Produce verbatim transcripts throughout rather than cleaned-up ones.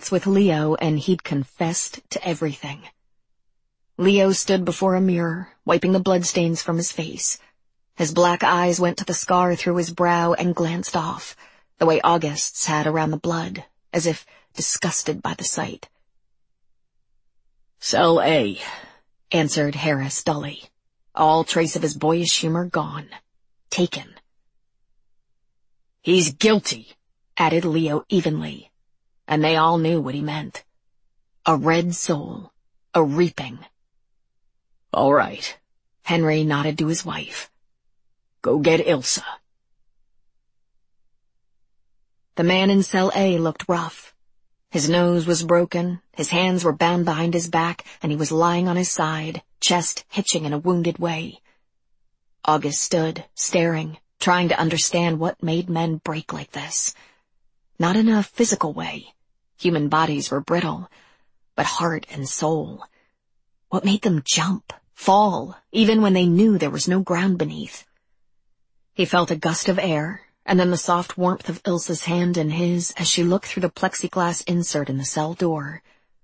nights with Leo and he'd confessed to everything. Leo stood before a mirror, wiping the bloodstains from his face. His black eyes went to the scar through his brow and glanced off, the way August's had around the blood, as if disgusted by the sight. "Cell A," answered Harris dully, all trace of his boyish humor gone. Taken. "He's guilty," added Leo evenly, and they all knew what he meant. A red soul, a reaping. "All right," Henry nodded to his wife. "Go get Ilsa." The man in Cell A looked rough. His nose was broken, his hands were bound behind his back, and he was lying on his side, chest hitching in a wounded way. August stood, staring, trying to understand what made men break like this. Not in a physical way. Human bodies were brittle, but heart and soul. What made them jump, fall, even when they knew there was no ground beneath? He felt a gust of air, and then the soft warmth of Ilsa's hand in his as she looked through the plexiglass insert in the cell door.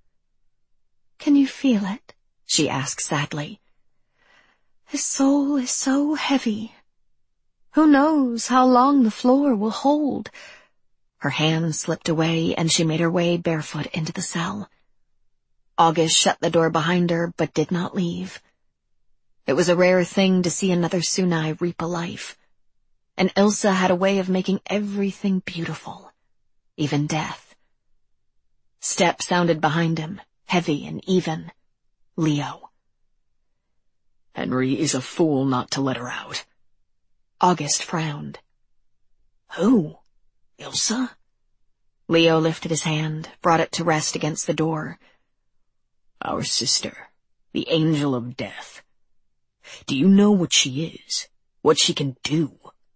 "Can you feel it?" she asked sadly. "His soul is so heavy. Who knows how long the floor will hold?" Her hand slipped away, and she made her way barefoot into the cell. August shut the door behind her, but did not leave. It was a rare thing to see another Sunai reap a life. And Ilsa had a way of making everything beautiful, even death. Steps sounded behind him, heavy and even. Leo. "Henry is a fool not to let her out." August frowned. "Who? Ilsa?" Leo lifted his hand, brought it to rest against the door. "Our sister, the angel of death. Do you know what she is? What she can do?"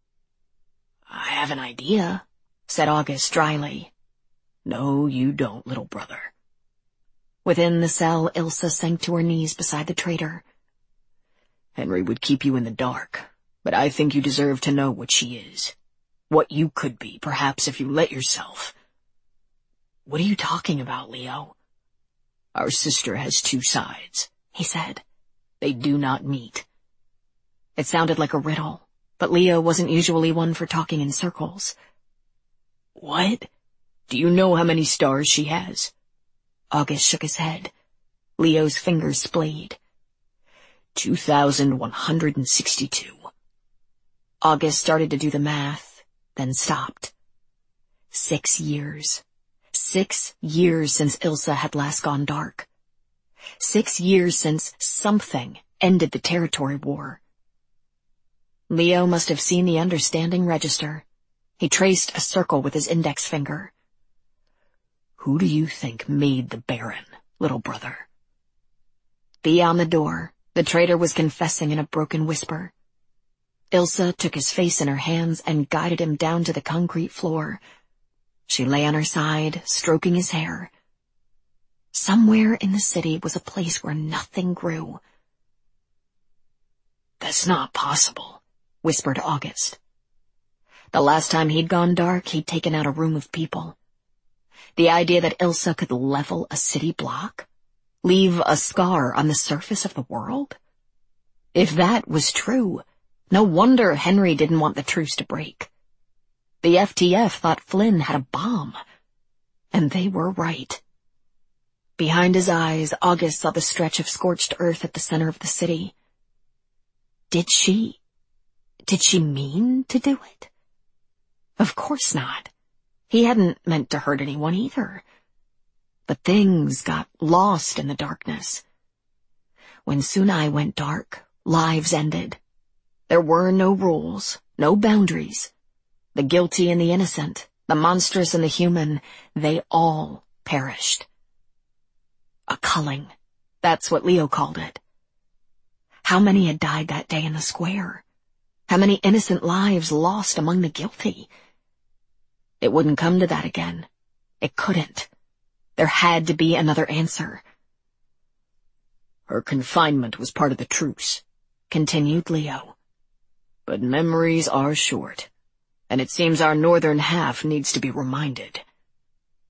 "I have an idea," said August dryly. "No, you don't, little brother." Within the cell, Ilsa sank to her knees beside the traitor. "Henry would keep you in the dark, but I think you deserve to know what she is. What you could be, perhaps, if you let yourself." "What are you talking about, Leo?" "Our sister has two sides," he said. "They do not meet." It sounded like a riddle, but Leo wasn't usually one for talking in circles. "What? Do you know how many stars she has?" August shook his head. Leo's fingers splayed. Two thousand one hundred and sixty-two. August started to do the math, then stopped. Six years. Six years since Ilsa had last gone dark. Six years since something ended the territory war. Leo must have seen the understanding register. He traced a circle with his index finger. "Who do you think made the Baron, little brother?" Beyond the door, the traitor was confessing in a broken whisper. Ilsa took his face in her hands and guided him down to the concrete floor. She lay on her side, stroking his hair. Somewhere in the city was a place where nothing grew. "That's not possible," whispered August. The last time he'd gone dark, he'd taken out a room of people. The idea that Ilsa could level a city block? Leave a scar on the surface of the world? If that was true, no wonder Henry didn't want the truce to break. The F T F thought Flynn had a bomb. And they were right. Behind his eyes, August saw the stretch of scorched earth at the center of the city. Did she... Did she mean to do it? Of course not. He hadn't meant to hurt anyone either. But things got lost in the darkness. When Sunai went dark, lives ended. There were no rules, no boundaries. The guilty and the innocent, the monstrous and the human, they all perished. A culling. That's what Leo called it. How many had died that day in the square? How many innocent lives lost among the guilty? It wouldn't come to that again. It couldn't. There had to be another answer. "Her confinement was part of the truce," continued Leo. "But memories are short, and it seems our northern half needs to be reminded."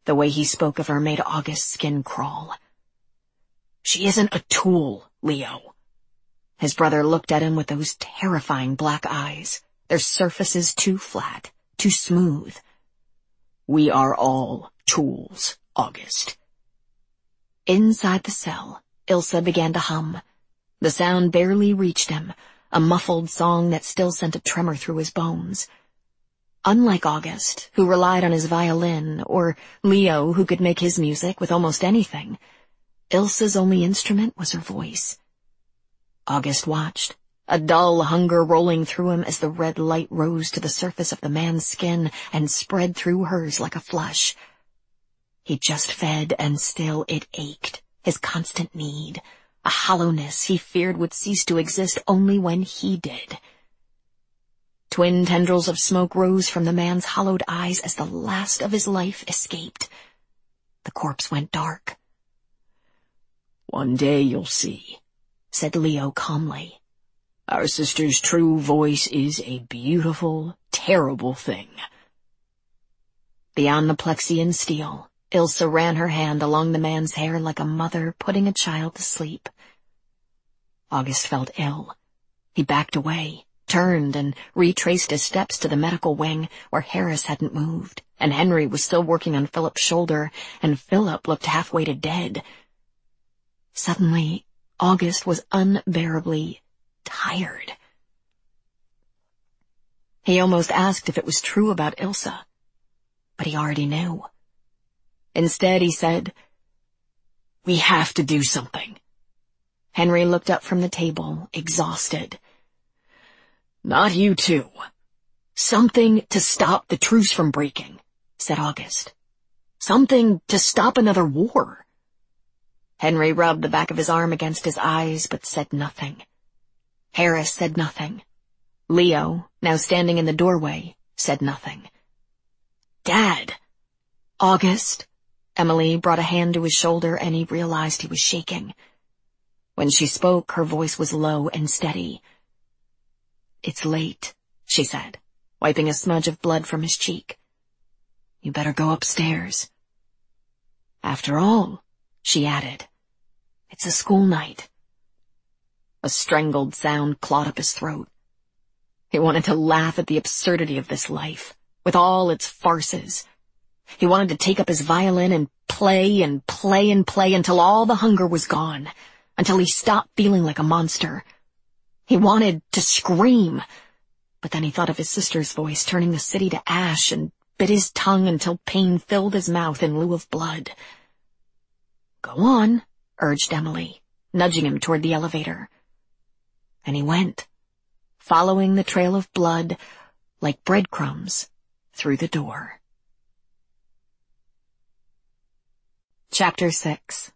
The way he spoke of her made August's skin crawl. "She isn't a tool, Leo." His brother looked at him with those terrifying black eyes, their surfaces too flat, too smooth. "We are all tools, August." Inside the cell, Ilsa began to hum. The sound barely reached him, a muffled song that still sent a tremor through his bones. Unlike August, who relied on his violin, or Leo, who could make his music with almost anything, Ilsa's only instrument was her voice. August watched, a dull hunger rolling through him as the red light rose to the surface of the man's skin and spread through hers like a flush. He just fed, and still it ached, his constant need, a hollowness he feared would cease to exist only when he did. Twin tendrils of smoke rose from the man's hollowed eyes as the last of his life escaped. The corpse went dark. "One day you'll see," said Leo calmly. "Our sister's true voice is a beautiful, terrible thing." Beyond the Plexian steel, Ilsa ran her hand along the man's hair like a mother putting a child to sleep. August felt ill. He backed away, turned, and retraced his steps to the medical wing, where Harris hadn't moved, and Henry was still working on Philip's shoulder, and Philip looked half-way to dead. Suddenly, August was unbearably tired. He almost asked if it was true about Ilsa, but he already knew. Instead, he said, "We have to do something." Henry looked up from the table, exhausted. "Not you two." "Something to stop the truce from breaking," said August. "Something to stop another war." Henry rubbed the back of his arm against his eyes, but said nothing. Harris said nothing. Leo, now standing in the doorway, said nothing. "Dad!" "August!" Emily brought a hand to his shoulder, and he realized he was shaking. When she spoke, her voice was low and steady. "It's late," she said, wiping a smudge of blood from his cheek. "You better go upstairs." "After all," she added, "it's a school night." A strangled sound clawed up his throat. He wanted to laugh at the absurdity of this life, with all its farces. He wanted to take up his violin and play and play and play until all the hunger was gone, until he stopped feeling like a monster. He wanted to scream, but then he thought of his sister's voice turning the city to ash and bit his tongue until pain filled his mouth in lieu of blood. "Go on," urged Emily, nudging him toward the elevator. And he went, following the trail of blood like breadcrumbs through the door. Chapter six.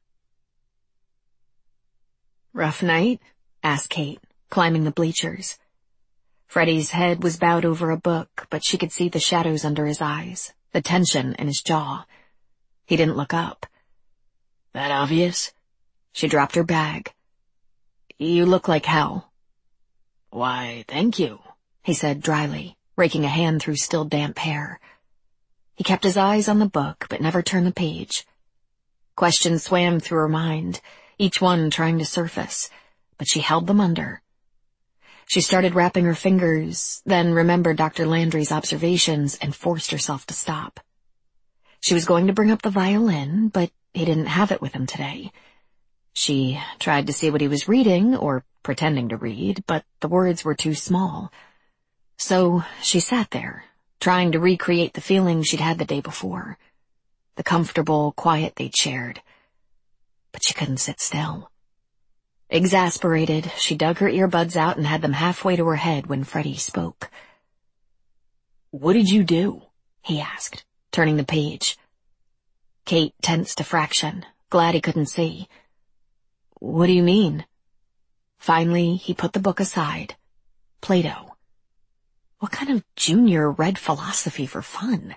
"Rough night?" asked Kate, climbing the bleachers. Freddie's head was bowed over a book, but she could see the shadows under his eyes, the tension in his jaw. He didn't look up. "That obvious?" She dropped her bag. "You look like hell." "Why, thank you," he said dryly, raking a hand through still damp hair. He kept his eyes on the book, but never turned the page. Questions swam through her mind, each one trying to surface, but she held them under. She started wrapping her fingers, then remembered Doctor Landry's observations and forced herself to stop. She was going to bring up the violin, but he didn't have it with him today. She tried to see what he was reading, or pretending to read, but the words were too small. So she sat there, trying to recreate the feeling she'd had the day before, the comfortable quiet they'd shared. But she couldn't sit still. Exasperated, she dug her earbuds out and had them halfway to her head when Freddie spoke. "What did you do?" he asked, turning the page. Kate tensed a fraction, glad he couldn't see. "What do you mean?" Finally, he put the book aside. Plato. What kind of junior read philosophy for fun?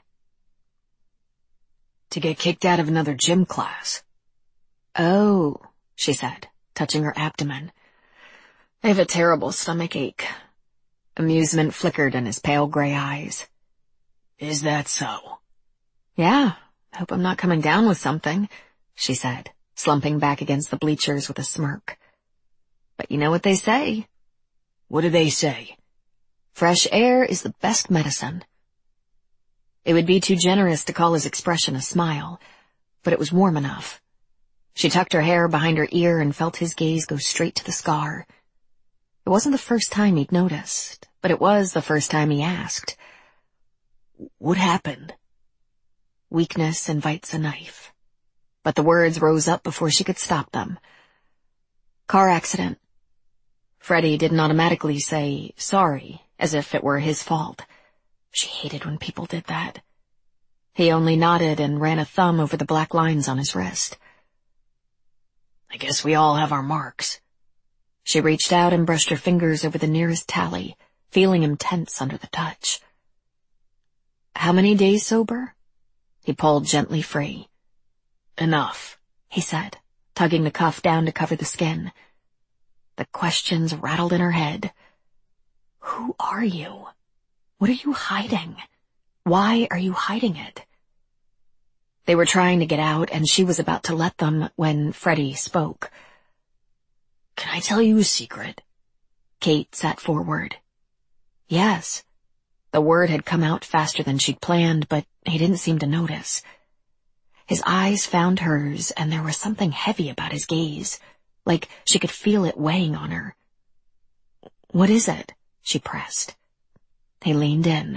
"To get kicked out of another gym class." "Oh," she said, touching her abdomen. "I have a terrible stomach ache." Amusement flickered in his pale gray eyes. "Is that so?" "Yeah, Hope I'm not coming down with something, she said, slumping back against the bleachers with a smirk. But you know what they say. What do they say? Fresh air is the best medicine. It would be too generous to call his expression a smile, but it was warm enough. She tucked her hair behind her ear and felt his gaze go straight to the scar. It wasn't the first time he'd noticed, but it was the first time he asked. What happened? Weakness invites a knife. But the words rose up before she could stop them. Car accident. Freddie didn't automatically say sorry, as if it were his fault. She hated when people did that. He only nodded and ran a thumb over the black lines on his wrist. I guess we all have our marks. She reached out and brushed her fingers over the nearest tally, feeling him tense under the touch. How many days sober? He pulled gently free. Enough, he said, tugging the cuff down to cover the skin. The questions rattled in her head. Who are you? What are you hiding? Why are you hiding it? They were trying to get out, and she was about to let them when Freddie spoke. Can I tell you a secret? Kate sat forward. Yes. The word had come out faster than she'd planned, but he didn't seem to notice. His eyes found hers, and there was something heavy about his gaze, like she could feel it weighing on her. What is it? She pressed. He leaned in.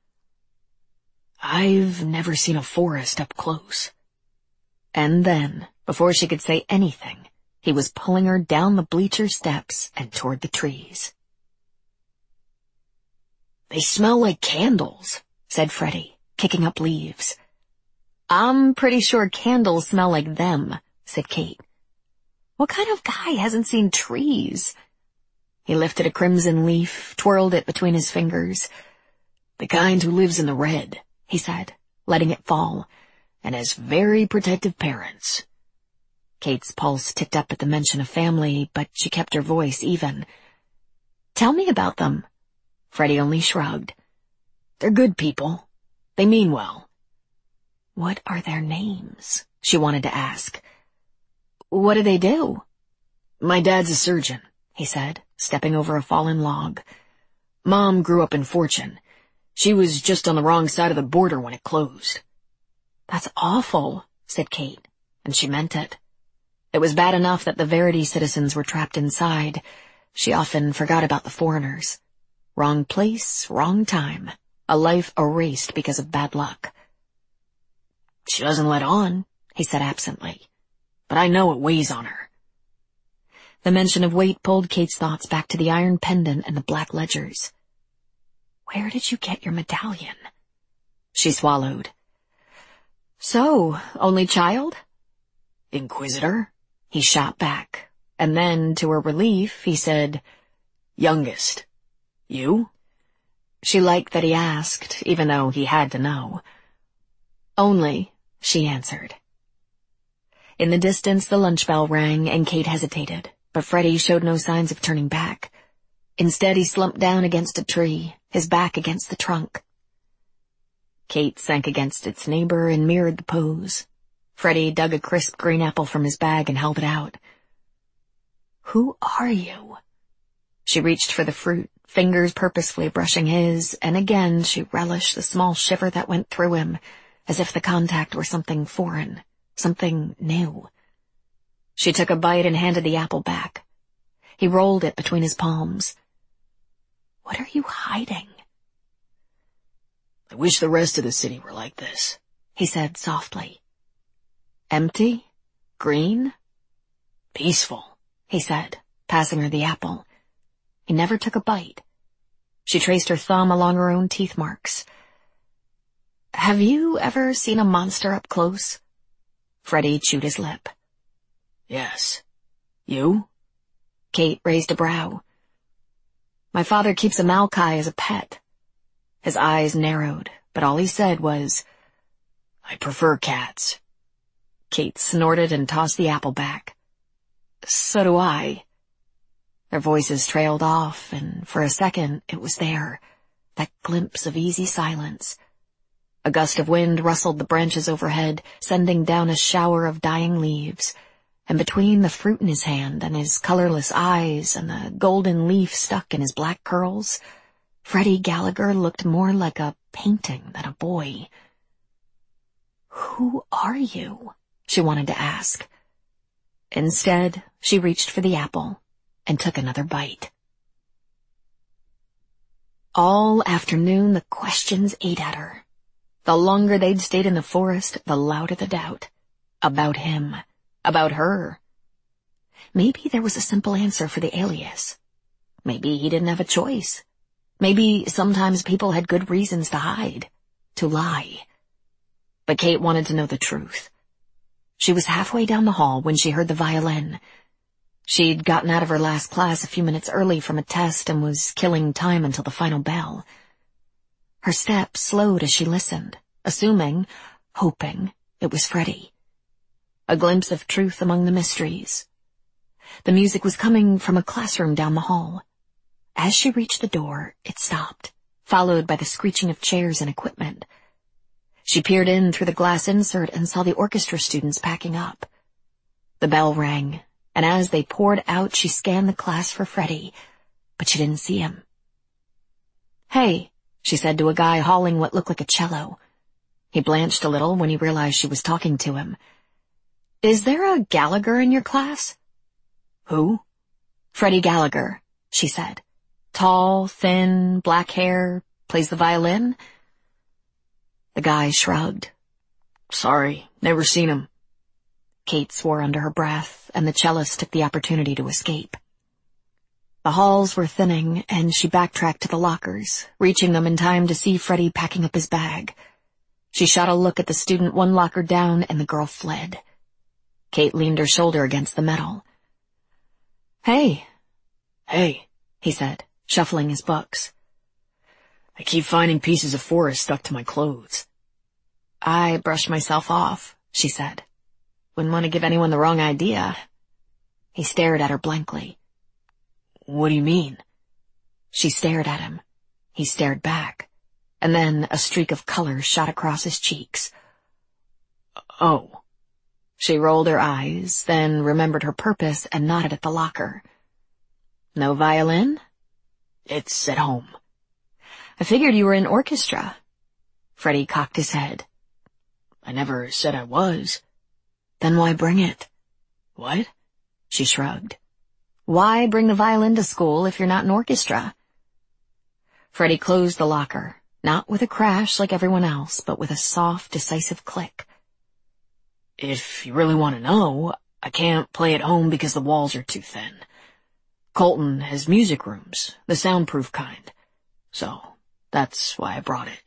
I've never seen a forest up close. And then, before she could say anything, he was pulling her down the bleacher steps and toward the trees. They smell like candles, said Freddie, kicking up leaves. I'm pretty sure candles smell like them, said Kate. What kind of guy hasn't seen trees? He lifted a crimson leaf, twirled it between his fingers. The kind who lives in the red, he said, letting it fall, and has very protective parents. Kate's pulse ticked up at the mention of family, but she kept her voice even. Tell me about them. Freddie only shrugged. They're good people. They mean well. What are their names? She wanted to ask. What do they do? My dad's a surgeon, he said, stepping over a fallen log. Mom grew up in Fortune. She was just on the wrong side of the border when it closed. That's awful, said Kate, and she meant it. It was bad enough that the Verity citizens were trapped inside. She often forgot about the foreigners. Wrong place, wrong time. A life erased because of bad luck. She doesn't let on, he said absently, but I know it weighs on her. The mention of weight pulled Kate's thoughts back to the iron pendant and the black ledgers. Where did you get your medallion? She swallowed. So, only child? Inquisitor? He shot back, and then, to her relief, he said, Youngest. You? She liked that he asked, even though he had to know. Only, she answered. In the distance, the lunch bell rang, and Kate hesitated, but Freddie showed no signs of turning back. Instead, he slumped down against a tree, his back against the trunk. Kate sank against its neighbor and mirrored the pose. Freddie dug a crisp green apple from his bag and held it out. Who are you? She reached for the fruit, fingers purposefully brushing his, and again she relished the small shiver that went through him, as if the contact were something foreign, something new. She took a bite and handed the apple back. He rolled it between his palms. What are you hiding? I wish the rest of the city were like this, he said softly. Empty? Green? Peaceful, he said, passing her the apple. He never took a bite. She traced her thumb along her own teeth marks. Have you ever seen a monster up close? Freddie chewed his lip. Yes. You? Kate raised a brow. My father keeps a Maokai as a pet. His eyes narrowed, but all he said was, I prefer cats. Kate snorted and tossed the apple back. So do I. Their voices trailed off, and for a second it was there, that glimpse of easy silence. A gust of wind rustled the branches overhead, sending down a shower of dying leaves. And between the fruit in his hand and his colorless eyes and the golden leaf stuck in his black curls, Freddie Gallagher looked more like a painting than a boy. "Who are you?" she wanted to ask. Instead, she reached for the apple and took another bite. All afternoon, the questions ate at her. The longer they'd stayed in the forest, the louder the doubt. About him. About her. Maybe there was a simple answer for the alias. Maybe he didn't have a choice. Maybe sometimes people had good reasons to hide, to lie. But Kate wanted to know the truth. She was halfway down the hall when she heard the violin. She'd gotten out of her last class a few minutes early from a test and was killing time until the final bell. Her steps slowed as she listened, assuming, hoping, it was Freddie. A glimpse of truth among the mysteries. The music was coming from a classroom down the hall. As she reached the door, it stopped, followed by the screeching of chairs and equipment. She peered in through the glass insert and saw the orchestra students packing up. The bell rang, and as they poured out, she scanned the class for Freddie, but she didn't see him. "Hey," she said to a guy hauling what looked like a cello. He blanched a little when he realized she was talking to him. "Is there a Gallagher in your class?" "Who?" "Freddie Gallagher," she said. "Tall, thin, black hair, plays the violin?" The guy shrugged. "Sorry, never seen him." Kate swore under her breath, and the cellist took the opportunity to escape. The halls were thinning, and she backtracked to the lockers, reaching them in time to see Freddie packing up his bag. She shot a look at the student one locker down, and the girl fled. Kate leaned her shoulder against the metal. "Hey." "Hey," he said, shuffling his books. "I keep finding pieces of forest stuck to my clothes." "I brushed myself off," she said. "Wouldn't want to give anyone the wrong idea." He stared at her blankly. "What do you mean?" She stared at him. He stared back. And then a streak of color shot across his cheeks. "Oh." She rolled her eyes, then remembered her purpose and nodded at the locker. "No violin?" "It's at home." "I figured you were in orchestra." Freddie cocked his head. "I never said I was." "Then why bring it?" "What?" She shrugged. "Why bring the violin to school if you're not in orchestra?" Freddie closed the locker, not with a crash like everyone else, but with a soft, decisive click. "If you really want to know, I can't play at home because the walls are too thin. Colton has music rooms, the soundproof kind. So, that's why I brought it."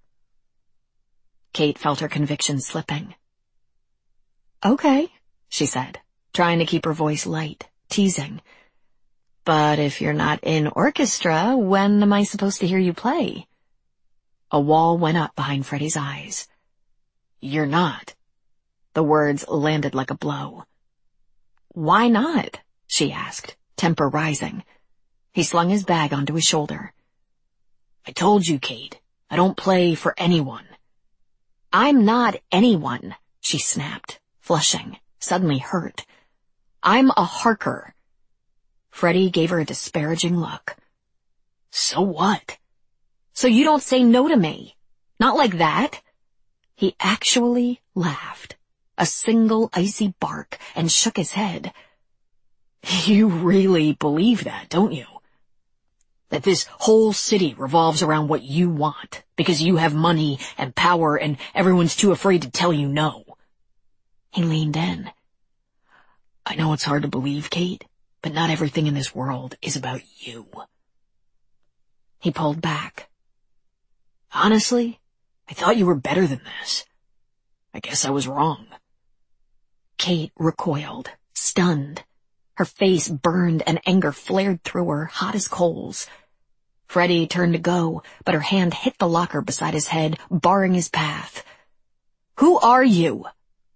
Kate felt her conviction slipping. "Okay," she said, trying to keep her voice light, teasing. "But if you're not in orchestra, when am I supposed to hear you play?" A wall went up behind Freddie's eyes. "You're not." The words landed like a blow. "Why not?" she asked, temper rising. He slung his bag onto his shoulder. "I told you, Kate, I don't play for anyone." "I'm not anyone," she snapped, flushing, suddenly hurt. "I'm a Harker." Freddie gave her a disparaging look. "So what?" "So you don't say no to me. Not like that." He actually laughed, a single icy bark, and shook his head. "You really believe that, don't you? That this whole city revolves around what you want, because you have money and power and everyone's too afraid to tell you no." He leaned in. "I know it's hard to believe, Kate, but not everything in this world is about you." He pulled back. "Honestly, I thought you were better than this. I guess I was wrong." Kate recoiled, stunned. Her face burned and anger flared through her, hot as coals. Freddie turned to go, but her hand hit the locker beside his head, barring his path. "Who are you?"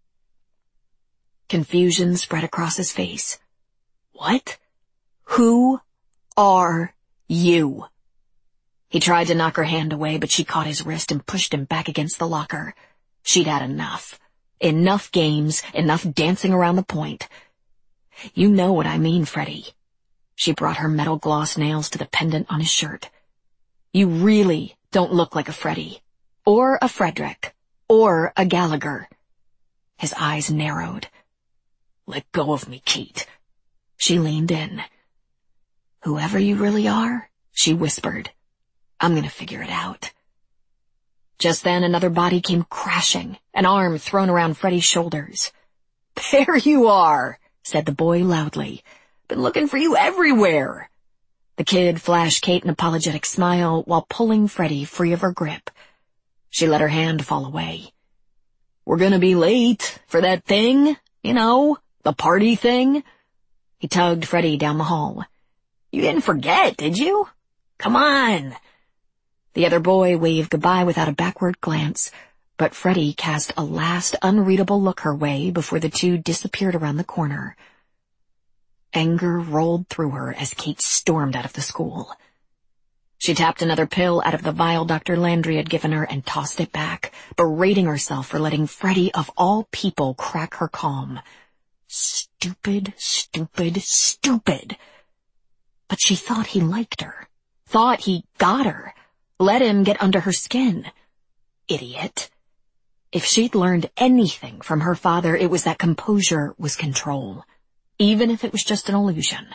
Confusion spread across his face. "What?" "Who are you?" He tried to knock her hand away, but she caught his wrist and pushed him back against the locker. She'd had enough. Enough games, enough dancing around the point. You know what I mean, Freddie. She brought her metal gloss nails to the pendant on his shirt. You really don't look like a Freddie, or a Frederick, or a Gallagher. His eyes narrowed. Let go of me, Kate. She leaned in. Whoever you really are, she whispered, I'm gonna figure it out. Just then another body came crashing, an arm thrown around Freddie's shoulders. There you are, said the boy loudly. Been looking for you everywhere. The kid flashed Kate an apologetic smile while pulling Freddie free of her grip. She let her hand fall away. We're gonna be late for that thing, you know, the party thing. He tugged Freddie down the hall. You didn't forget, did you? Come on. The other boy waved goodbye without a backward glance, but Freddie cast a last unreadable look her way before the two disappeared around the corner. Anger rolled through her as Kate stormed out of the school. She tapped another pill out of the vial Doctor Landry had given her and tossed it back, berating herself for letting Freddie of all people crack her calm. Stupid, stupid, stupid. But she thought he liked her, thought he got her, let him get under her skin. Idiot. If she'd learned anything from her father, it was that composure was control, even if it was just an illusion.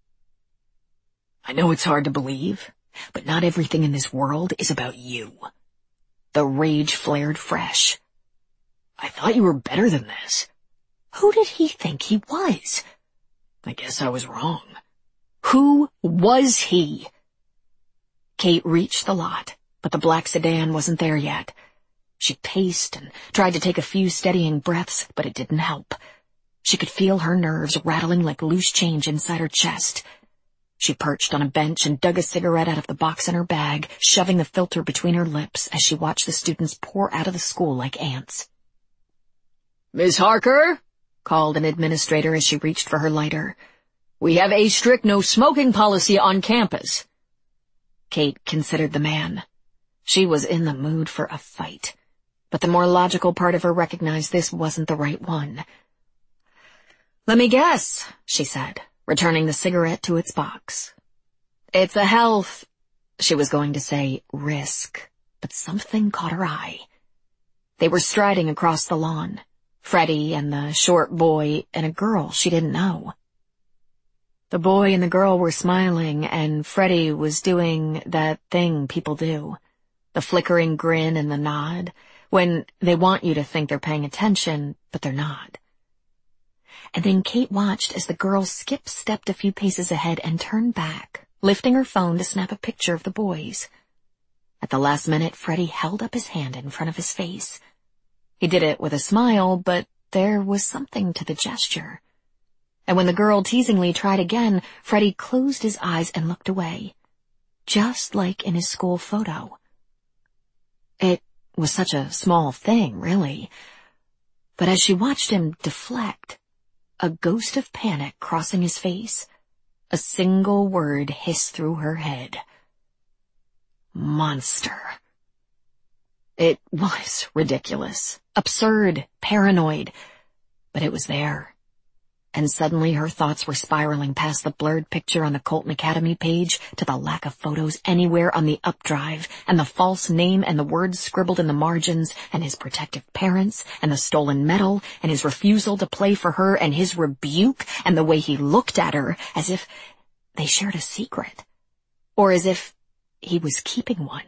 I know it's hard to believe, but not everything in this world is about you. The rage flared fresh. I thought you were better than this. Who did he think he was? I guess I was wrong. Who was he? Kate reached the lot, but the black sedan wasn't there yet. She paced and tried to take a few steadying breaths, but it didn't help. She could feel her nerves rattling like loose change inside her chest. She perched on a bench and dug a cigarette out of the box in her bag, shoving the filter between her lips as she watched the students pour out of the school like ants. Miss Harker, called an administrator as she reached for her lighter. We have a strict no smoking policy on campus. Kate considered the man. She was in the mood for a fight, but the more logical part of her recognized this wasn't the right one. Let me guess, she said, returning the cigarette to its box. It's a health, she was going to say risk, but something caught her eye. They were striding across the lawn, Freddie and the short boy and a girl she didn't know. The boy and the girl were smiling, and Freddie was doing that thing people do, the flickering grin and the nod, when they want you to think they're paying attention, but they're not. And then Kate watched as the girl skip-stepped a few paces ahead and turned back, lifting her phone to snap a picture of the boys. At the last minute, Freddie held up his hand in front of his face. He did it with a smile, but there was something to the gesture. And when the girl teasingly tried again, Freddie closed his eyes and looked away, just like in his school photo. It was such a small thing, really. But as she watched him deflect, a ghost of panic crossing his face, a single word hissed through her head. Monster. It was ridiculous, absurd, paranoid, but it was there. And suddenly her thoughts were spiraling past the blurred picture on the Colton Academy page to the lack of photos anywhere on the updrive, and the false name and the words scribbled in the margins, and his protective parents, and the stolen medal, and his refusal to play for her, and his rebuke, and the way he looked at her, as if they shared a secret, or as if he was keeping one.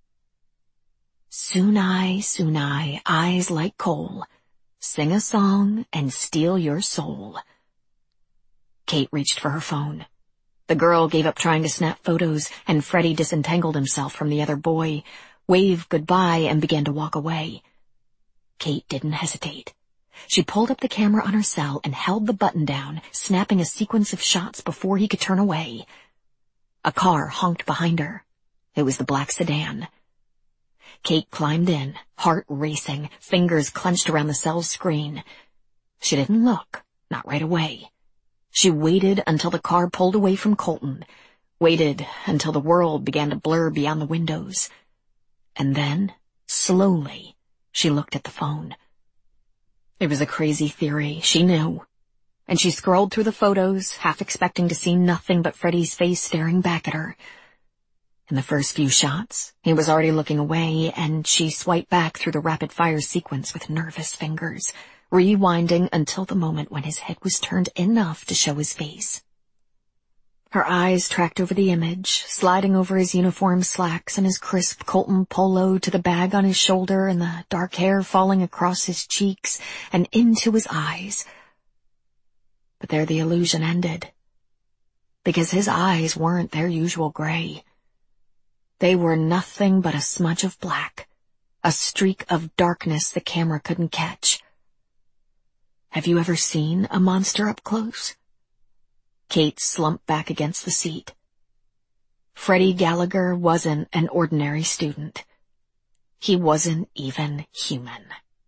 Sunai, Sunai, eyes like coal, sing a song and steal your soul. Kate reached for her phone. The girl gave up trying to snap photos, and Freddie disentangled himself from the other boy, waved goodbye, and began to walk away. Kate didn't hesitate. She pulled up the camera on her cell and held the button down, snapping a sequence of shots before he could turn away. A car honked behind her. It was the black sedan. Kate climbed in, heart racing, fingers clenched around the cell's screen. She didn't look, not right away. She waited until the car pulled away from Colton, waited until the world began to blur beyond the windows. And then, slowly, she looked at the phone. It was a crazy theory, she knew. And she scrolled through the photos, half expecting to see nothing but Freddy's face staring back at her. In the first few shots, he was already looking away, and she swiped back through the rapid-fire sequence with nervous fingers, rewinding until the moment when his head was turned enough to show his face. Her eyes tracked over the image, sliding over his uniform slacks and his crisp Colton polo to the bag on his shoulder and the dark hair falling across his cheeks and into his eyes. But there the illusion ended, because his eyes weren't their usual gray. They were nothing but a smudge of black, a streak of darkness the camera couldn't catch. Have you ever seen a monster up close? Kate slumped back against the seat. Freddie Gallagher wasn't an ordinary student. He wasn't even human.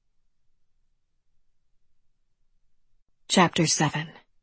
Chapter seven.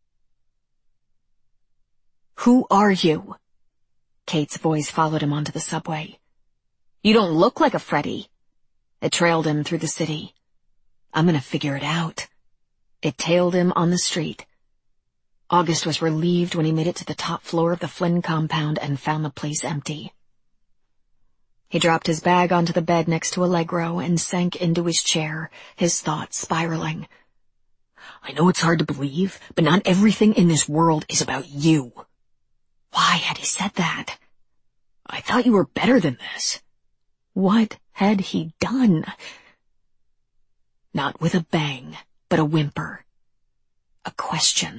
Who are you? Kate's voice followed him onto the subway. You don't look like a Freddy. It trailed him through the city. I'm gonna figure it out. It tailed him on the street. August was relieved when he made it to the top floor of the Flynn compound and found the place empty. He dropped his bag onto the bed next to Allegro and sank into his chair, his thoughts spiraling. I know it's hard to believe, but not everything in this world is about you. Why had he said that? I thought you were better than this. What had he done? Not with a bang, but a whimper. A question.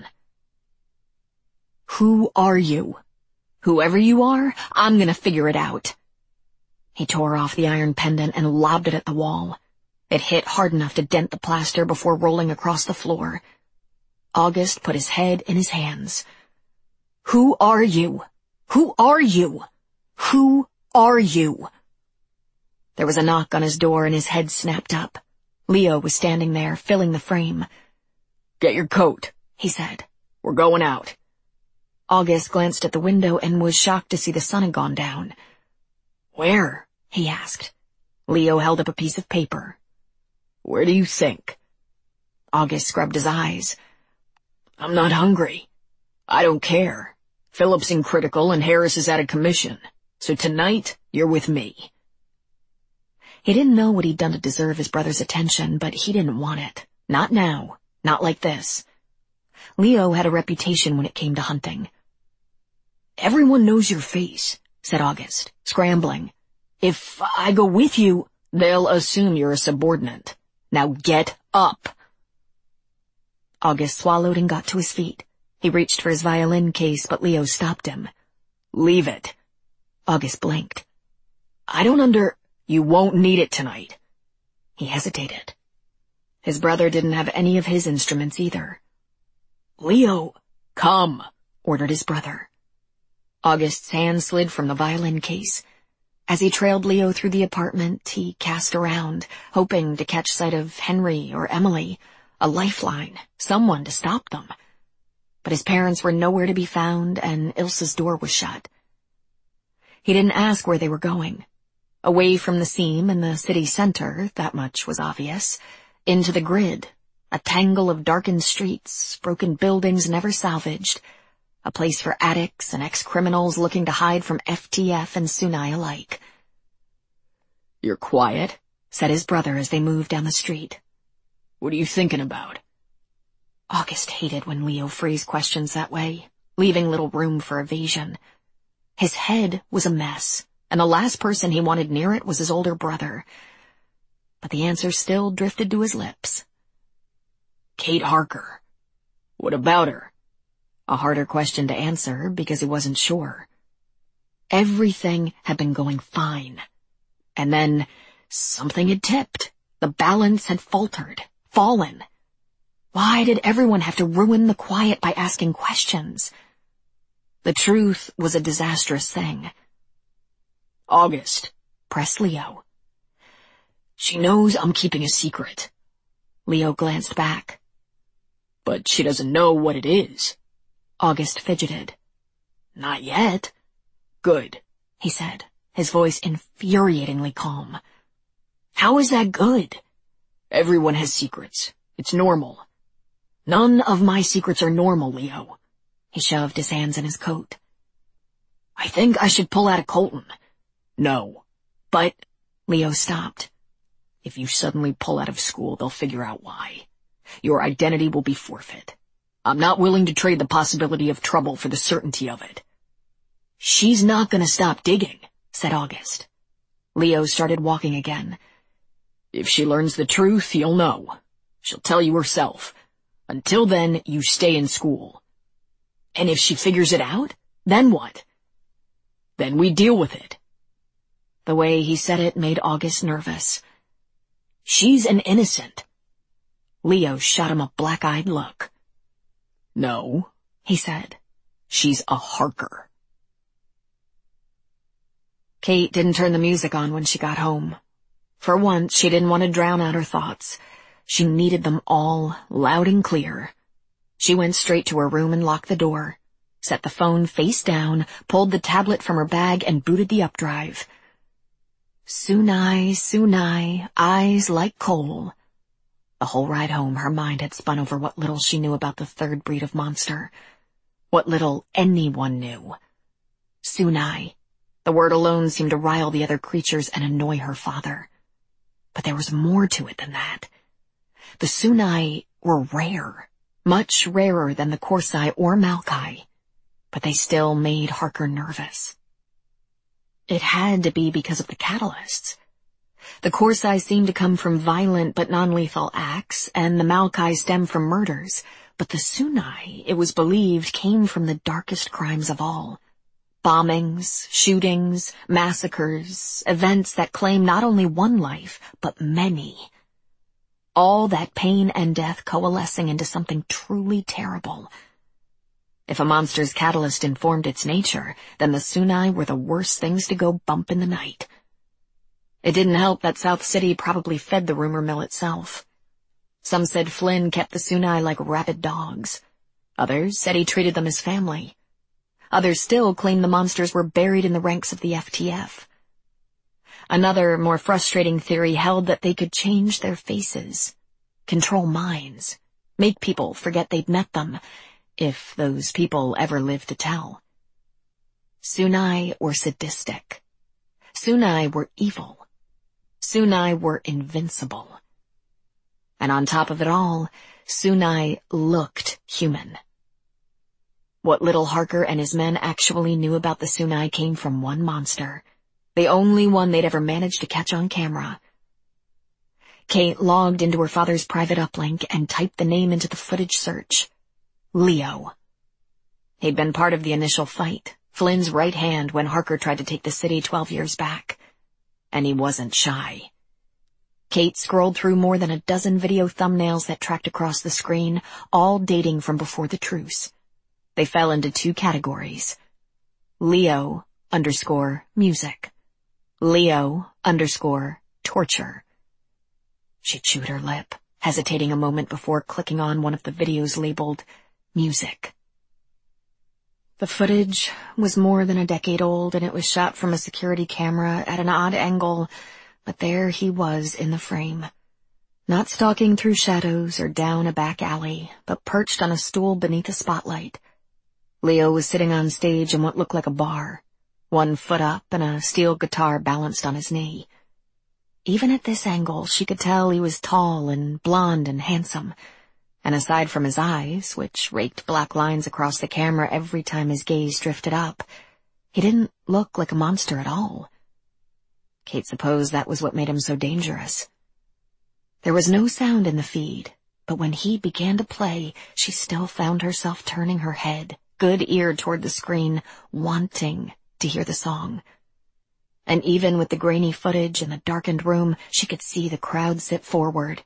Who are you? Whoever you are, I'm gonna figure it out. He tore off the iron pendant and lobbed it at the wall. It hit hard enough to dent the plaster before rolling across the floor. August put his head in his hands. Who are you? Who are you? Who are you? There was a knock on his door and his head snapped up. Leo was standing there, filling the frame. Get your coat, he said. We're going out. August glanced at the window and was shocked to see the sun had gone down. Where? He asked. Leo held up a piece of paper. Where do you think? August scrubbed his eyes. I'm not hungry. I don't care. Phillips in critical and Harris is out of commission. So tonight, you're with me. He didn't know what he'd done to deserve his brother's attention, but he didn't want it. Not now. Not like this. Leo had a reputation when it came to hunting. Everyone knows your face, said August, scrambling. If I go with you, they'll assume you're a subordinate. Now get up. August swallowed and got to his feet. He reached for his violin case, but Leo stopped him. Leave it. August blinked. I don't under... You won't need it tonight. He hesitated. His brother didn't have any of his instruments either. Leo, come, ordered his brother. August's hand slid from the violin case. As he trailed Leo through the apartment, he cast around, hoping to catch sight of Henry or Emily, a lifeline, someone to stop them. But his parents were nowhere to be found, and Ilsa's door was shut. He didn't ask where they were going. Away from the seam in the city center, that much was obvious, into the grid, a tangle of darkened streets, broken buildings never salvaged, a place for addicts and ex-criminals looking to hide from F T F and Sunai alike. You're quiet, said his brother as they moved down the street. What are you thinking about? August hated when Leo phrased questions that way, leaving little room for evasion. His head was a mess, and the last person he wanted near it was his older brother. But the answer still drifted to his lips. Kate Harker. What about her? A harder question to answer because he wasn't sure. Everything had been going fine. And then something had tipped. The balance had faltered, fallen. Why did everyone have to ruin the quiet by asking questions? The truth was a disastrous thing. August, pressed Leo. She knows I'm keeping a secret. Leo glanced back. But she doesn't know what it is. August fidgeted. Not yet. Good, he said, his voice infuriatingly calm. How is that good? Everyone has secrets. It's normal. None of my secrets are normal, Leo. He shoved his hands in his coat. I think I should pull out of Colton. No. But... Leo stopped. If you suddenly pull out of school, they'll figure out why. Your identity will be forfeit. I'm not willing to trade the possibility of trouble for the certainty of it. She's not gonna stop digging, said August. Leo started walking again. If she learns the truth, you'll know. She'll tell you herself. Until then, you stay in school. And if she figures it out, then what? Then we deal with it. The way he said it made August nervous. She's an innocent. Leo shot him a black-eyed look. No, he said. She's a Harker. Kate didn't turn the music on when she got home. For once, she didn't want to drown out her thoughts. She needed them all, loud and clear. She went straight to her room and locked the door, set the phone face down, pulled the tablet from her bag, and booted the updrive. Sunai, Sunai, eyes like coal. The whole ride home, her mind had spun over what little she knew about the third breed of monster. What little anyone knew. Sunai. The word alone seemed to rile the other creatures and annoy her father. But there was more to it than that. The Sunai were rare, much rarer than the Corsai or Maokai, but they still made Harker nervous. It had to be because of the catalysts. The Corsai seemed to come from violent but non-lethal acts, and the Maokai stem from murders, but the Sunai, it was believed, came from the darkest crimes of all. Bombings, shootings, massacres, events that claim not only one life, but many. All that pain and death coalescing into something truly terrible. If a monster's catalyst informed its nature, then the Sunai were the worst things to go bump in the night. It didn't help that South City probably fed the rumor mill itself. Some said Flynn kept the Sunai like rabid dogs. Others said he treated them as family. Others still claimed the monsters were buried in the ranks of the F T F. Another, more frustrating theory held that they could change their faces, control minds, make people forget they'd met them, if those people ever lived to tell. Sunai were sadistic. Sunai were evil. Sunai were invincible. And on top of it all, Sunai looked human. What little Harker and his men actually knew about the Sunai came from one monster, the only one they'd ever managed to catch on camera. Kate logged into her father's private uplink and typed the name into the footage search. Leo. He'd been part of the initial fight, Flynn's right hand when Harker tried to take the city twelve years back. And he wasn't shy. Kate scrolled through more than a dozen video thumbnails that tracked across the screen, all dating from before the truce. They fell into two categories. Leo underscore music. Leo underscore torture. She chewed her lip, hesitating a moment before clicking on one of the videos labeled music. The footage was more than a decade old, and it was shot from a security camera at an odd angle, but there he was in the frame. Not stalking through shadows or down a back alley, but perched on a stool beneath a spotlight. Leo was sitting on stage in what looked like a bar, one foot up and a steel guitar balanced on his knee. Even at this angle, she could tell he was tall and blonde and handsome, and aside from his eyes, which raked black lines across the camera every time his gaze drifted up, he didn't look like a monster at all. Kate supposed that was what made him so dangerous. There was no sound in the feed, but when he began to play, she still found herself turning her head, good ear toward the screen, wanting to hear the song. And even with the grainy footage in the darkened room, she could see the crowd sit forward.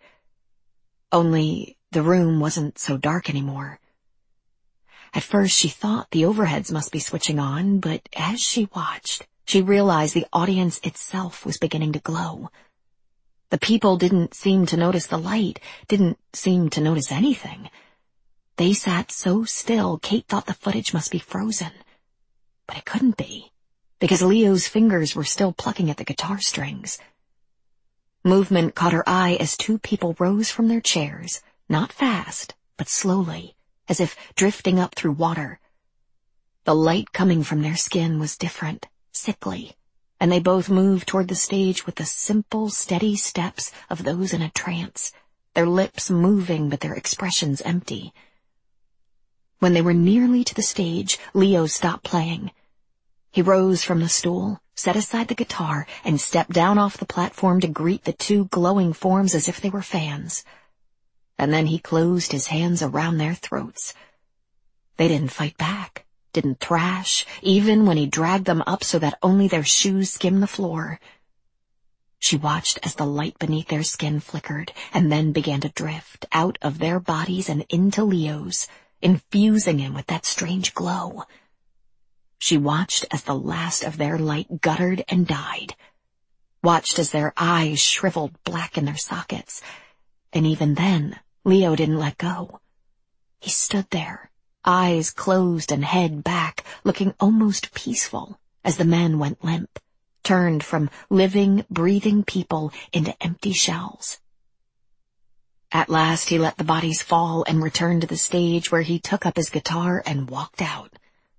Only the room wasn't so dark anymore. At first she thought the overheads must be switching on, but as she watched, she realized the audience itself was beginning to glow. The people didn't seem to notice the light, didn't seem to notice anything. They sat so still, Kate thought the footage must be frozen. But it couldn't be. because Leo's fingers were still plucking at the guitar strings. Movement caught her eye as two people rose from their chairs, not fast, but slowly, as if drifting up through water. The light coming from their skin was different, sickly, and they both moved toward the stage with the simple, steady steps of those in a trance, their lips moving but their expressions empty. When they were nearly to the stage, Leo stopped playing. He rose from the stool, set aside the guitar, and stepped down off the platform to greet the two glowing forms as if they were fans. And then he closed his hands around their throats. They didn't fight back, didn't thrash, even when he dragged them up so that only their shoes skimmed the floor. She watched as the light beneath their skin flickered and then began to drift out of their bodies and into Leo's, infusing him with that strange glow. She watched as the last of their light guttered and died, watched as their eyes shriveled black in their sockets, and even then, Leo didn't let go. He stood there, eyes closed and head back, looking almost peaceful as the men went limp, turned from living, breathing people into empty shells. At last he let the bodies fall and returned to the stage where he took up his guitar and walked out.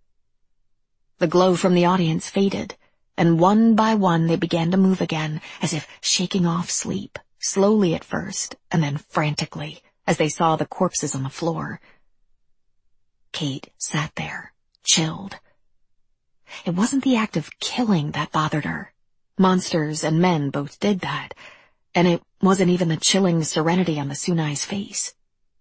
The glow from the audience faded, and one by one they began to move again, as if shaking off sleep, slowly at first, and then frantically, as they saw the corpses on the floor. Kate sat there, chilled. It wasn't the act of killing that bothered her. Monsters and men both did that, and it wasn't even the chilling serenity on the Sunai's face.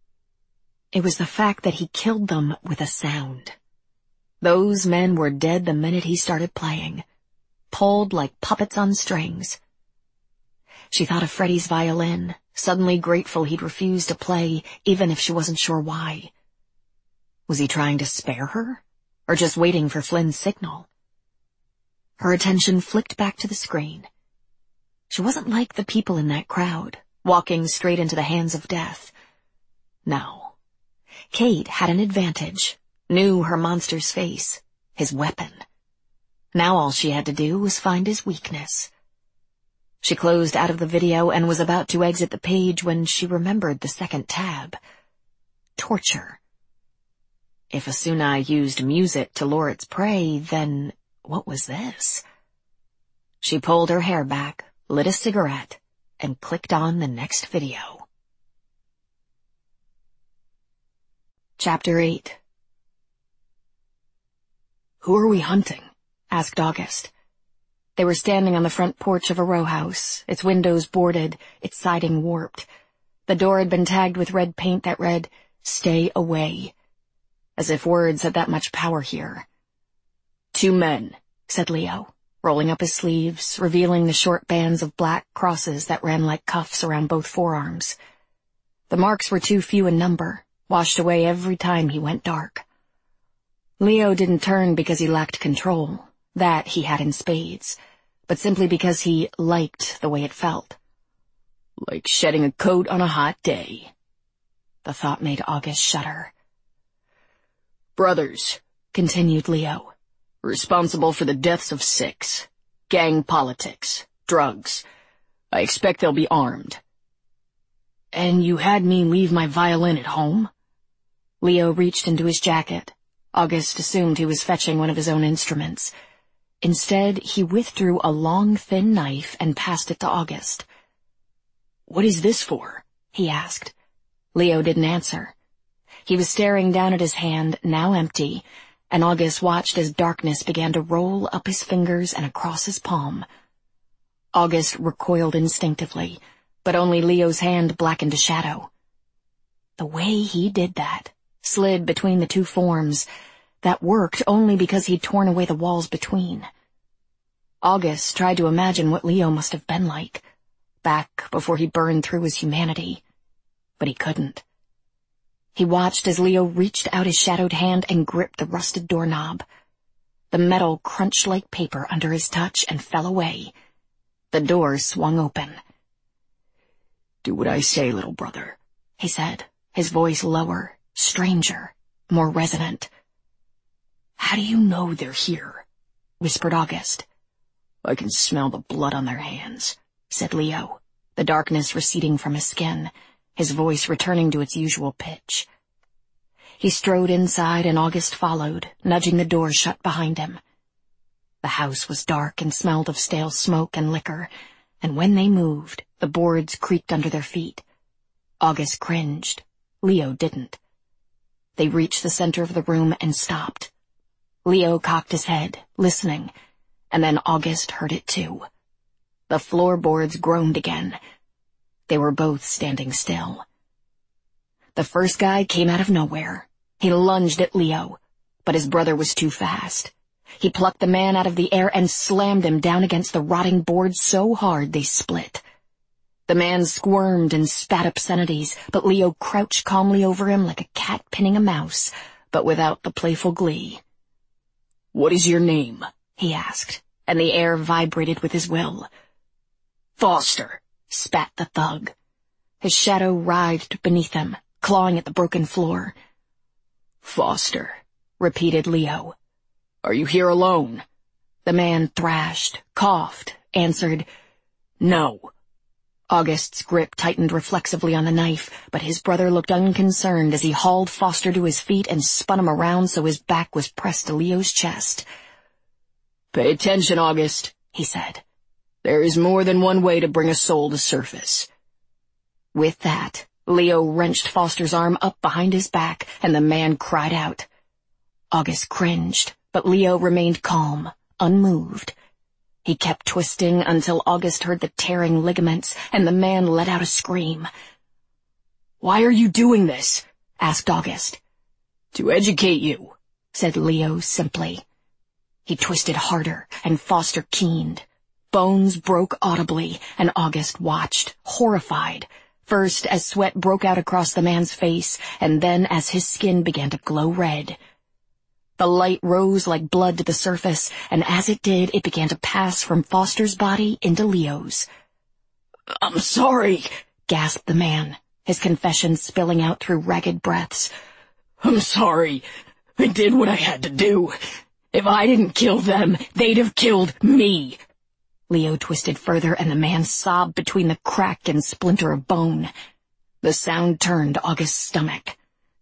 It was the fact that he killed them with a sound. Those men were dead the minute he started playing, pulled like puppets on strings. She thought of Freddie's violin, suddenly grateful he'd refused to play, even if she wasn't sure why. Was he trying to spare her, or just waiting for Flynn's signal? Her attention flicked back to the screen. She wasn't like the people in that crowd, walking straight into the hands of death. No. Kate had an advantage, knew her monster's face, his weapon. Now all she had to do was find his weakness. She closed out of the video and was about to exit the page when she remembered the second tab. Torture. If a Sunai used music to lure its prey, then what was this? She pulled her hair back, lit a cigarette, and clicked on the next video. Chapter eight. "Who are we hunting?" asked August. They were standing on the front porch of a row house, its windows boarded, its siding warped. The door had been tagged with red paint that read, "Stay away," as if words had that much power here. "Two men," said Leo, rolling up his sleeves, revealing the short bands of black crosses that ran like cuffs around both forearms. The marks were too few in number, washed away every time he went dark. Leo didn't turn because he lacked control. That he had in spades, but simply because he liked the way it felt. "Like shedding a coat on a hot day." The thought made August shudder. "Brothers," continued Leo, "responsible for the deaths of six. Gang politics, drugs. I expect they'll be armed." "And you had me leave my violin at home?" Leo reached into his jacket. August assumed he was fetching one of his own instruments. Instead, he withdrew a long, thin knife and passed it to August. "What is this for?" he asked. Leo didn't answer. He was staring down at his hand, now empty, and August watched as darkness began to roll up his fingers and across his palm. August recoiled instinctively, but only Leo's hand blackened to shadow. The way he did that, slid between the two forms, that worked only because he'd torn away the walls between. August tried to imagine what Leo must have been like, back before he burned through his humanity, but he couldn't. He watched as Leo reached out his shadowed hand and gripped the rusted doorknob. The metal crunched like paper under his touch and fell away. The door swung open. "Do what I say, little brother," he said, his voice lower, stranger, more resonant. "How do you know they're here?" whispered August. I can smell the blood on their hands, said Leo, the darkness receding from his skin, his voice returning to its usual pitch. He strode inside and August followed, nudging the door shut behind him. The house was dark and smelled of stale smoke and liquor, and when they moved, the boards creaked under their feet. August cringed. Leo didn't. They reached the center of the room and stopped. Leo cocked his head, listening, and then August heard it too. The floorboards groaned again. They were both standing still. The first guy came out of nowhere. He lunged at Leo, but his brother was too fast. He plucked the man out of the air and slammed him down against the rotting boards so hard they split. The man squirmed and spat obscenities, but Leo crouched calmly over him like a cat pinning a mouse, but without the playful glee. "What is your name?" he asked, and the air vibrated with his will. "Foster," spat the thug. His shadow writhed beneath him, clawing at the broken floor. "Foster," repeated Leo. "Are you here alone?" The man thrashed, coughed, answered, "No." August's grip tightened reflexively on the knife, but his brother looked unconcerned as he hauled Foster to his feet and spun him around so his back was pressed to Leo's chest. "Pay attention, August," he said. "There is more than one way to bring a soul to surface." With that, Leo wrenched Foster's arm up behind his back, and the man cried out. August cringed, but Leo remained calm, unmoved. He kept twisting until August heard the tearing ligaments, and the man let out a scream. "Why are you doing this?" asked August. "To educate you," said Leo simply. He twisted harder, and Foster keened. Bones broke audibly, and August watched, horrified, first as sweat broke out across the man's face, and then as his skin began to glow red. The light rose like blood to the surface, and as it did, it began to pass from Foster's body into Leo's. "I'm sorry," gasped the man, his confession spilling out through ragged breaths. "I'm sorry. I did what I had to do. If I didn't kill them, they'd have killed me." Leo twisted further, and the man sobbed between the crack and splinter of bone. The sound turned August's stomach.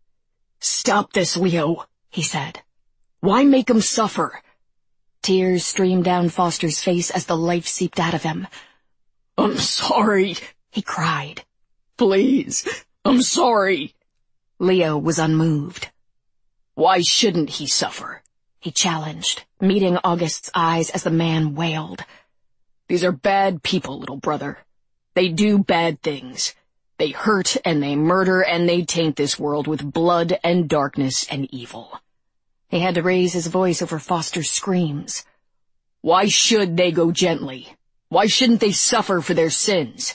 "Stop this, Leo," he said. "Why make him suffer?" Tears streamed down Foster's face as the life seeped out of him. "I'm sorry," he cried. "Please, I'm sorry." Leo was unmoved. "Why shouldn't he suffer?" he challenged, meeting August's eyes as the man wailed. "These are bad people, little brother. They do bad things. They hurt and they murder and they taint this world with blood and darkness and evil." He had to raise his voice over Foster's screams. "Why should they go gently? Why shouldn't they suffer for their sins?"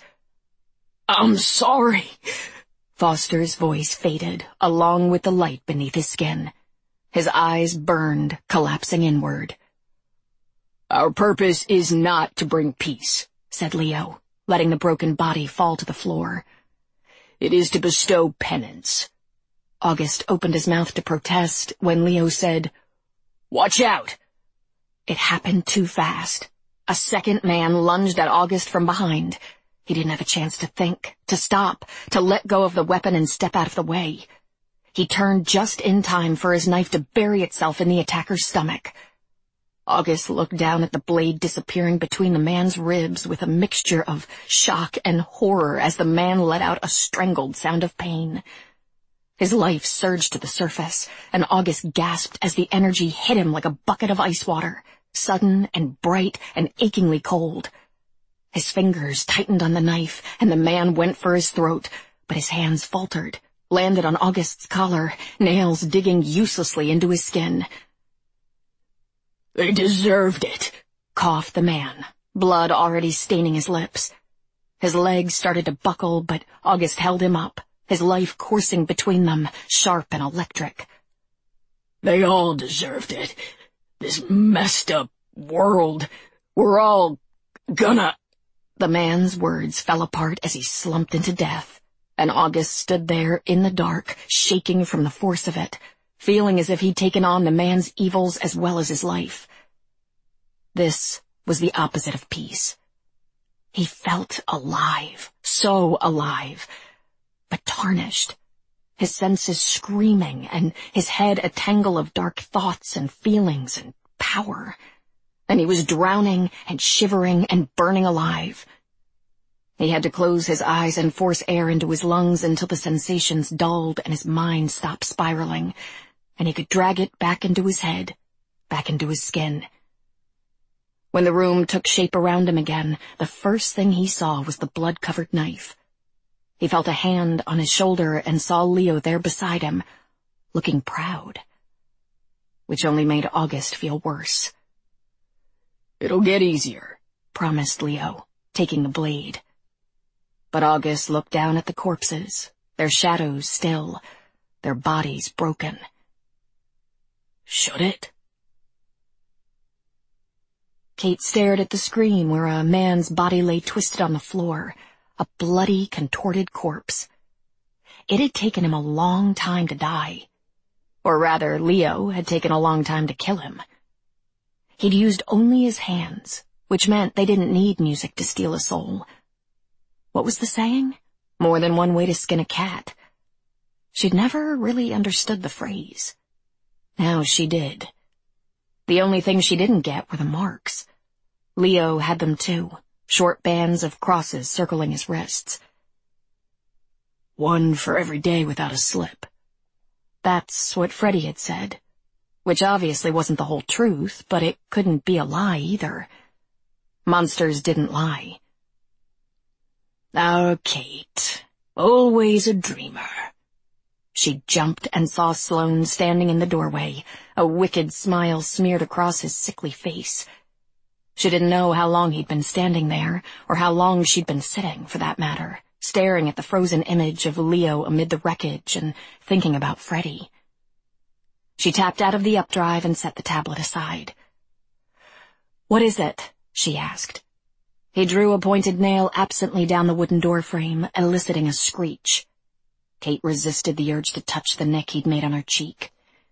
"I'm sorry." Foster's voice faded, along with the light beneath his skin. His eyes burned, collapsing inward. "Our purpose is not to bring peace," said Leo, letting the broken body fall to the floor. "It is to bestow penance." August opened his mouth to protest when Leo said, "Watch out!" It happened too fast. A second man lunged at August from behind. He didn't have a chance to think, to stop, to let go of the weapon and step out of the way. He turned just in time for his knife to bury itself in the attacker's stomach. August looked down at the blade disappearing between the man's ribs with a mixture of shock and horror as the man let out a strangled sound of pain. His life surged to the surface, and August gasped as the energy hit him like a bucket of ice water, sudden and bright and achingly cold. His fingers tightened on the knife, and the man went for his throat, but his hands faltered, landed on August's collar, nails digging uselessly into his skin. "They deserved it," coughed the man, blood already staining his lips. His legs started to buckle, but August held him up, his life coursing between them, sharp and electric. "They all deserved it. This messed up world. We're all gonna—" The man's words fell apart as he slumped into death, and August stood there in the dark, shaking from the force of it, feeling as if he'd taken on the man's evils as well as his life. This was the opposite of peace. He felt alive, so alive, but tarnished. His senses screaming, and his head a tangle of dark thoughts and feelings and power. And he was drowning and shivering and burning alive. He had to close his eyes and force air into his lungs until the sensations dulled and his mind stopped spiraling, and he could drag it back into his head, back into his skin. When the room took shape around him again, the first thing he saw was the blood-covered knife. He felt a hand on his shoulder and saw Leo there beside him, looking proud, which only made August feel worse. "It'll get easier," promised Leo, taking the blade. But August looked down at the corpses, their shadows still, their bodies broken. "Should it?" Kate stared at the screen where a man's body lay twisted on the floor, a bloody, contorted corpse. It had taken him a long time to die. Or rather, Leo had taken a long time to kill him. He'd used only his hands, which meant they didn't need music to steal a soul. What was the saying? More than one way to skin a cat. She'd never really understood the phrase. Now she did. The only thing she didn't get were the marks. Leo had them too, short bands of crosses circling his wrists. "One for every day without a slip." That's what Freddie had said, which obviously wasn't the whole truth, but it couldn't be a lie either. Monsters didn't lie. "Our Kate, always a dreamer." She jumped and saw Sloane standing in the doorway, a wicked smile smeared across his sickly face. She didn't know how long he'd been standing there, or how long she'd been sitting, for that matter, staring at the frozen image of Leo amid the wreckage and thinking about Freddie. She tapped out of the updrive and set the tablet aside. "What is it?" she asked. He drew a pointed nail absently down the wooden door frame, eliciting a screech. Kate resisted the urge to touch the nick he'd made on her cheek.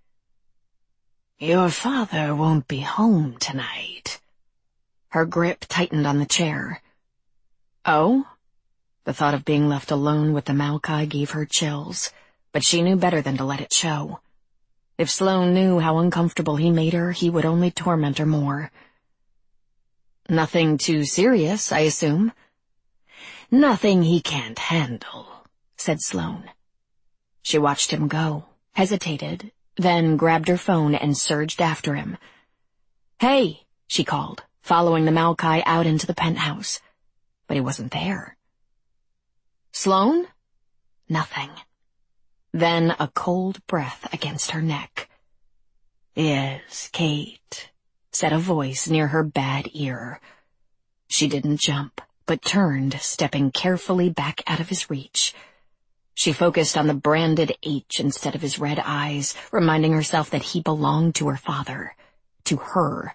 "Your father won't be home tonight." Her grip tightened on the chair. Oh? The thought of being left alone with the Maokai gave her chills, but she knew better than to let it show. If Sloane knew how uncomfortable he made her, he would only torment her more. "Nothing too serious, I assume?" "Nothing he can't handle," said Sloane. She watched him go, hesitated, then grabbed her phone and surged after him. "Hey," she called, following the Maokai out into the penthouse. But he wasn't there. "Sloane?" Nothing. Then a cold breath against her neck. "Yes, Kate," said a voice near her bad ear. She didn't jump, but turned, stepping carefully back out of his reach. She focused on the branded H instead of his red eyes, reminding herself that he belonged to her father, to her.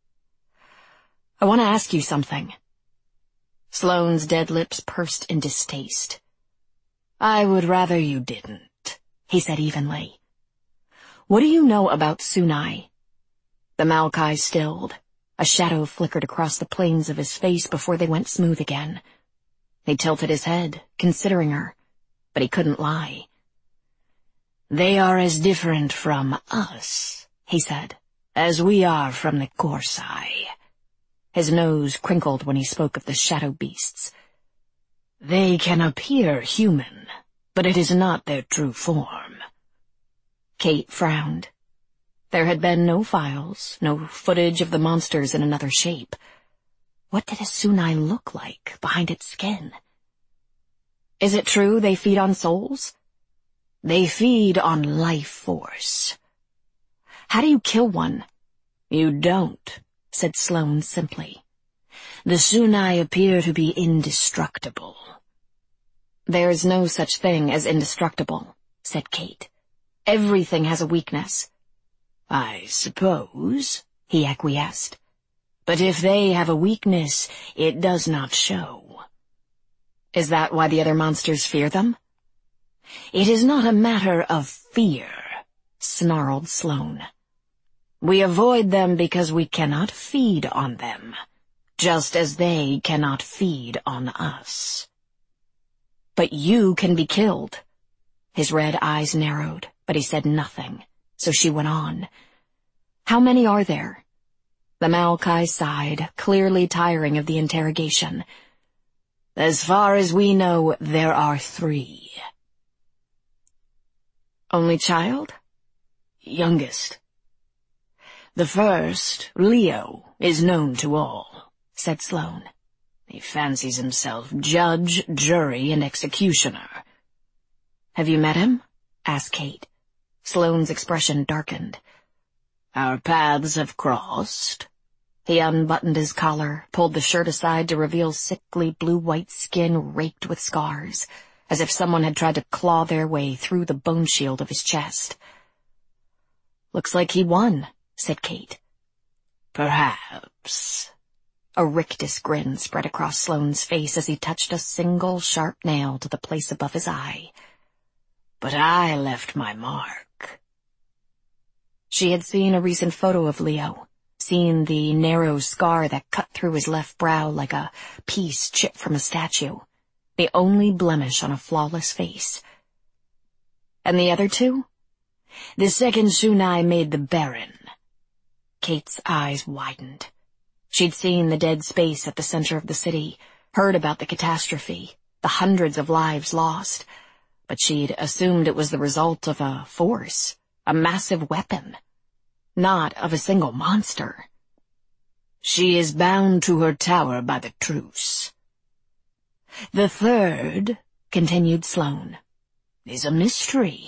"I want to ask you something." Sloane's dead lips pursed in distaste. "I would rather you didn't," he said evenly. "What do you know about Sunai?" The Maokai stilled. A shadow flickered across the planes of his face before they went smooth again. He tilted his head, considering her, but he couldn't lie. "They are as different from us," he said, "as we are from the Corsai." His nose crinkled when he spoke of the shadow beasts. "They can appear human, but it is not their true form." Kate frowned. There had been no files, no footage of the monsters in another shape. What did a Sunai look like behind its skin? "Is it true they feed on souls?" "They feed on life force." "How do you kill one?" "You don't," said Sloane simply. "The Sunai appear to be indestructible." "There's no such thing as indestructible," said Kate. "Everything has a weakness." "I suppose," he acquiesced. "But if they have a weakness, it does not show." "Is that why the other monsters fear them?" "It is not a matter of fear," snarled Sloane. We avoid them because we cannot feed on them, just as they cannot feed on us. But you can be killed. His red eyes narrowed, but he said nothing, so she went on. How many are there? The Maokai sighed, clearly tiring of the interrogation. As far as we know, there are three. Only child? Youngest. The first, Leo, is known to all, said Sloane. He fancies himself judge, jury, and executioner. Have you met him? Asked Kate. Sloane's expression darkened. Our paths have crossed. He unbuttoned his collar, pulled the shirt aside to reveal sickly blue-white skin raked with scars, as if someone had tried to claw their way through the bone shield of his chest. Looks like he won, said Kate. Perhaps. A rictus grin spread across Sloane's face as he touched a single sharp nail to the place above his eye. But I left my mark. She had seen a recent photo of Leo, seen the narrow scar that cut through his left brow like a piece chipped from a statue, the only blemish on a flawless face. And the other two? The second Sunai made the Baron. Kate's eyes widened. She'd seen the dead space at the center of the city, heard about the catastrophe, the hundreds of lives lost, but she'd assumed it was the result of a force, a massive weapon, not of a single monster. She is bound to her tower by the truce. The third, continued Sloane, is a mystery.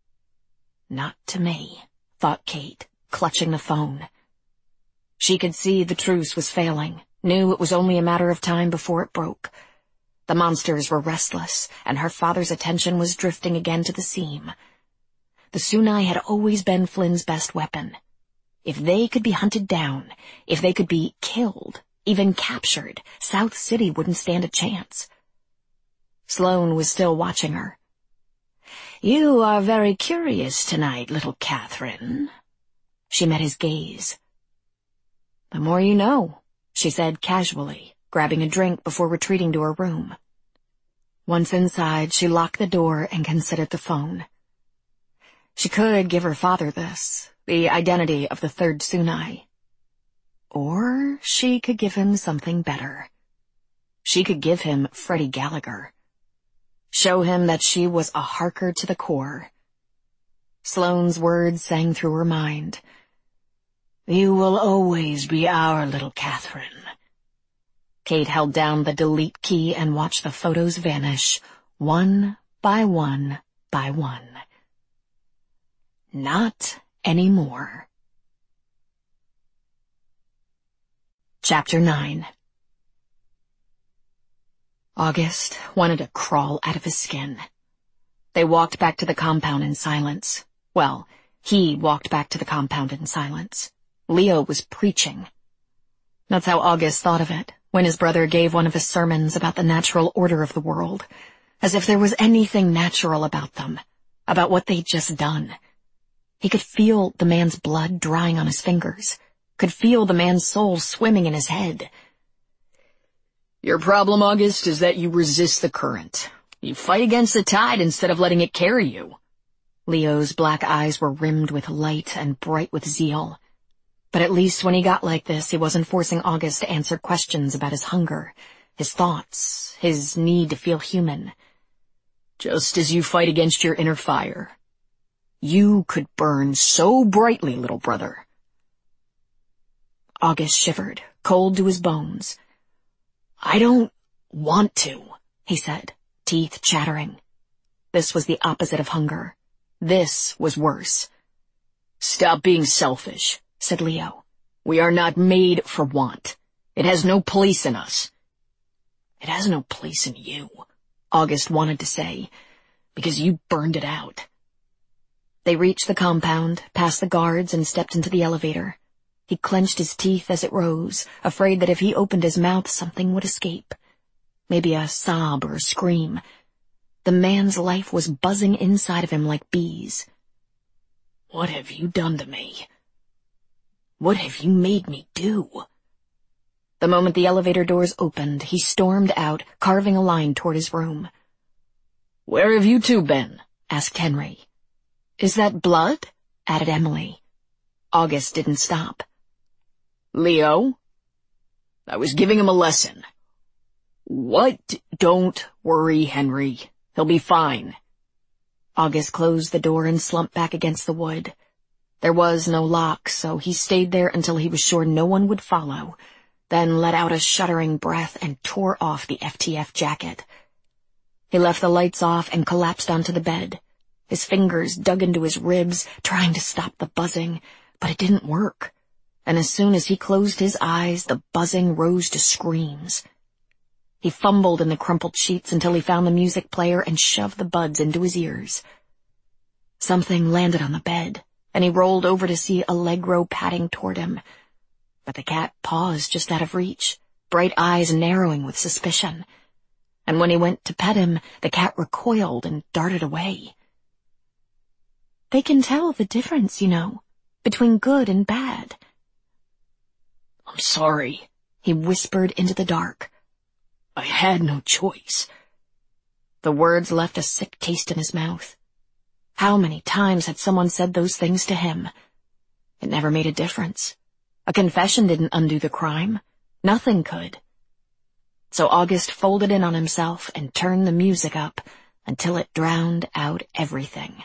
Not to me, thought Kate, clutching the phone. She could see the truce was failing, knew it was only a matter of time before it broke. The monsters were restless, and her father's attention was drifting again to the seam. The Sunai had always been Flynn's best weapon. If they could be hunted down, if they could be killed, even captured, South City wouldn't stand a chance. Sloane was still watching her. You are very curious tonight, little Catherine. She met his gaze. The more you know, she said casually, grabbing a drink before retreating to her room. Once inside, she locked the door and considered the phone. She could give her father this, the identity of the third Sunai. Or she could give him something better. She could give him Freddie Gallagher. Show him that she was a Harker to the core. Sloane's words sang through her mind. You will always be our little Catherine. Kate held down the delete key and watched the photos vanish, one by one by one. Not anymore. Chapter nine. August wanted to crawl out of his skin. They walked back to the compound in silence. Well, he walked back to the compound in silence. Leo was preaching. That's how August thought of it, when his brother gave one of his sermons about the natural order of the world, as if there was anything natural about them, about what they'd just done. He could feel the man's blood drying on his fingers, could feel the man's soul swimming in his head. Your problem, August, is that you resist the current. You fight against the tide instead of letting it carry you. Leo's black eyes were rimmed with light and bright with zeal. But at least when he got like this, he wasn't forcing August to answer questions about his hunger, his thoughts, his need to feel human. Just as you fight against your inner fire. You could burn so brightly, little brother. August shivered, cold to his bones. I don't want to, he said, teeth chattering. This was the opposite of hunger. This was worse. Stop being selfish, said Leo. We are not made for want. It has no place in us. It has no place in you, August wanted to say, because you burned it out. They reached the compound, passed the guards, and stepped into the elevator. He clenched his teeth as it rose, afraid that if he opened his mouth, something would escape. Maybe a sob or a scream. The man's life was buzzing inside of him like bees. What have you done to me? What have you made me do?" The moment the elevator doors opened, he stormed out, carving a line toward his room. "Where have you two been?" asked Henry. "Is that blood?" added Emily. August didn't stop. "Leo?" "I was giving him a lesson." "What? Don't worry, Henry. He'll be fine." August closed the door and slumped back against the wood. There was no lock, so he stayed there until he was sure no one would follow, then let out a shuddering breath and tore off the F T F jacket. He left the lights off and collapsed onto the bed. His fingers dug into his ribs, trying to stop the buzzing, but it didn't work. And as soon as he closed his eyes, the buzzing rose to screams. He fumbled in the crumpled sheets until he found the music player and shoved the buds into his ears. Something landed on the bed, and he rolled over to see Allegro padding toward him. But the cat paused just out of reach, bright eyes narrowing with suspicion. And when he went to pet him, the cat recoiled and darted away. "They can tell the difference, you know, between good and bad." "I'm sorry," he whispered into the dark. "I had no choice." The words left a sick taste in his mouth. How many times had someone said those things to him? It never made a difference. A confession didn't undo the crime. Nothing could. So August folded in on himself and turned the music up until it drowned out everything.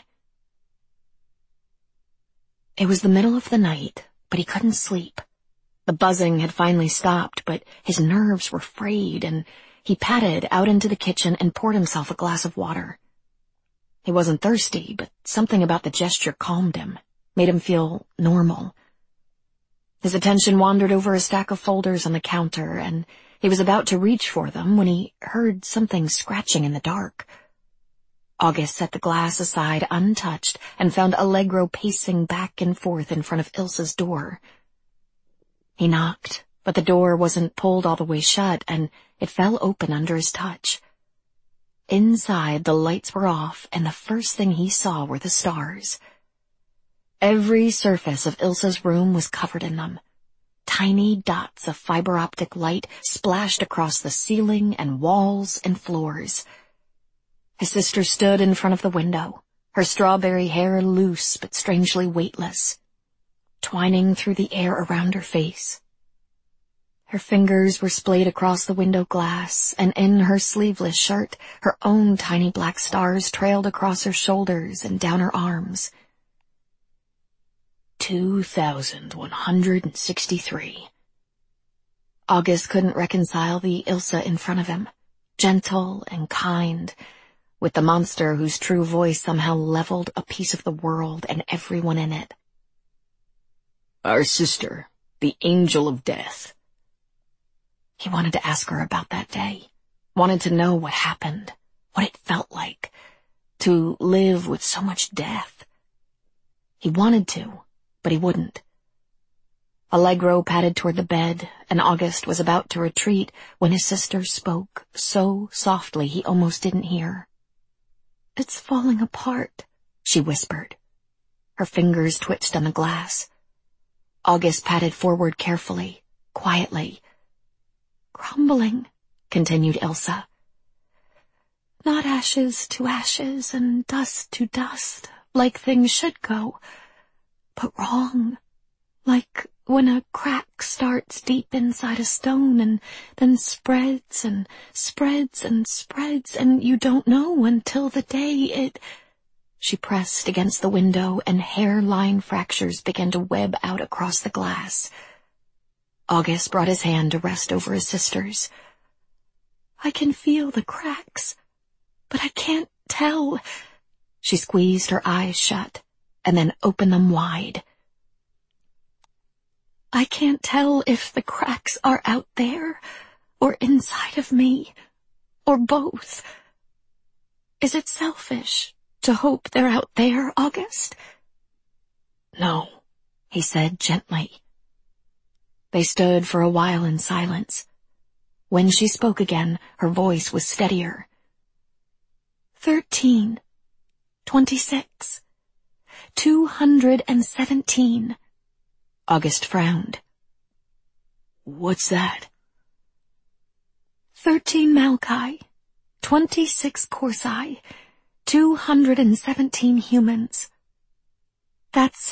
It was the middle of the night, but he couldn't sleep. The buzzing had finally stopped, but his nerves were frayed, and he padded out into the kitchen and poured himself a glass of water. He wasn't thirsty, but something about the gesture calmed him, made him feel normal. His attention wandered over a stack of folders on the counter, and he was about to reach for them when he heard something scratching in the dark. August set the glass aside untouched and found Allegro pacing back and forth in front of Ilsa's door. He knocked, but the door wasn't pulled all the way shut, and it fell open under his touch. Inside, the lights were off, and the first thing he saw were the stars. Every surface of Ilsa's room was covered in them. Tiny dots of fiber optic light splashed across the ceiling and walls and floors. His sister stood in front of the window, her strawberry hair loose but strangely weightless, twining through the air around her face. Her fingers were splayed across the window glass, and in her sleeveless shirt, her own tiny black stars trailed across her shoulders and down her arms. Two thousand one hundred and sixty-three. August couldn't reconcile the Ilsa in front of him, gentle and kind, with the monster whose true voice somehow leveled a piece of the world and everyone in it. Our sister, the angel of death. He wanted to ask her about that day, wanted to know what happened, what it felt like, to live with so much death. He wanted to, but he wouldn't. Allegro padded toward the bed, and August was about to retreat when his sister spoke so softly he almost didn't hear. "It's falling apart," she whispered. Her fingers twitched on the glass. August padded forward carefully, quietly. "Crumbling," continued Ilsa. "Not ashes to ashes and dust to dust, like things should go, but wrong, like when a crack starts deep inside a stone and then spreads and spreads and spreads, and you don't know until the day it—" She pressed against the window, and hairline fractures began to web out across the glass. August brought his hand to rest over his sister's. "I can feel the cracks, but I can't tell." She squeezed her eyes shut, and then opened them wide. "I can't tell if the cracks are out there, or inside of me, or both. Is it selfish to hope they're out there, August?" "No," he said gently. They stood for a while in silence. When she spoke again, her voice was steadier. Thirteen, twenty-six, two hundred and seventeen. August frowned. What's that? Thirteen Malkai, twenty-six Corsi, two hundred and seventeen humans. That's